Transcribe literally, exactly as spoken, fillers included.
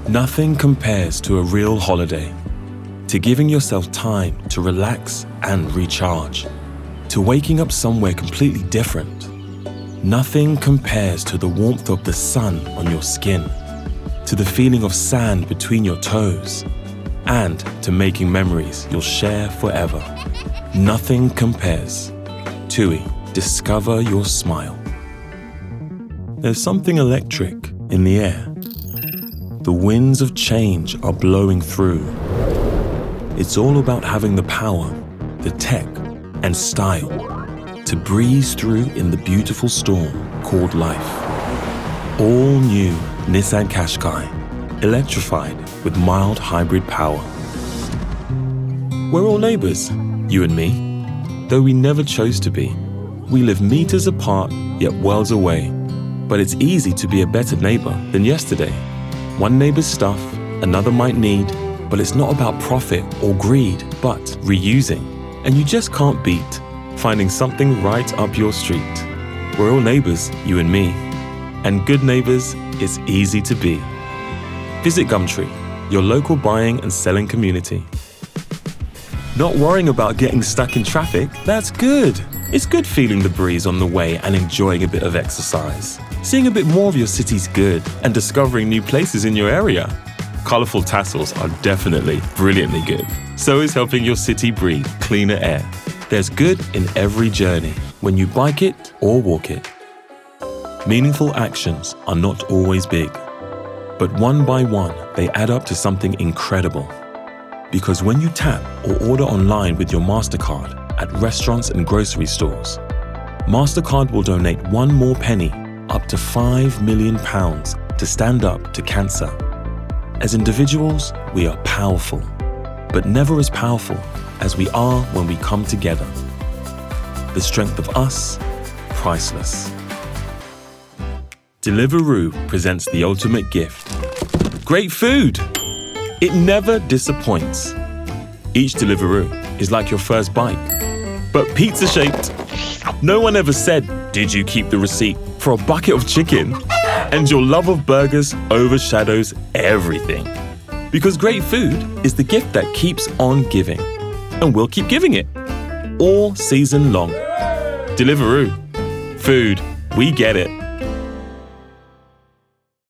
Nothing compares to a real holiday, to giving yourself time to relax and recharge, to waking up somewhere completely different. Nothing compares to the warmth of the sun on your skin, to the feeling of sand between your toes, and to making memories you'll share forever. Nothing compares. TUI, discover your smile. There's something electric in the air. The winds of change are blowing through. It's all about having the power, the tech, and style to breeze through in the beautiful storm called life. All new Nissan Qashqai, electrified with mild hybrid power. We're all neighbors, you and me. Though we never chose to be. We live meters apart, yet worlds away. But it's easy to be a better neighbor than yesterday. One neighbor's stuff, another might need, but it's not about profit or greed, but reusing. And you just can't beat finding something right up your street. We're all neighbors, you and me. And good neighbors is easy to be. Visit Gumtree, your local buying and selling community. Not worrying about getting stuck in traffic? That's good. It's good feeling the breeze on the way and enjoying a bit of exercise. Seeing a bit more of your city's good and discovering new places in your area. Colourful tassels are definitely brilliantly good. So is helping your city breathe cleaner air. There's good in every journey, when you bike it or walk it. Meaningful actions are not always big, but one by one, they add up to something incredible. Because when you tap or order online with your MasterCard at restaurants and grocery stores, MasterCard will donate one more penny, up to five million pounds, to stand up to cancer. As individuals, we are powerful, but never as powerful as we are when we come together. The strength of us, priceless. Deliveroo presents the ultimate gift. Great food! It never disappoints. Each Deliveroo is like your first bite, but pizza-shaped. No one ever said, "Did you keep the receipt?" for a bucket of chicken. And your love of burgers overshadows everything. Because great food is the gift that keeps on giving. And we'll keep giving it. All season long. Deliveroo. Food. We get it.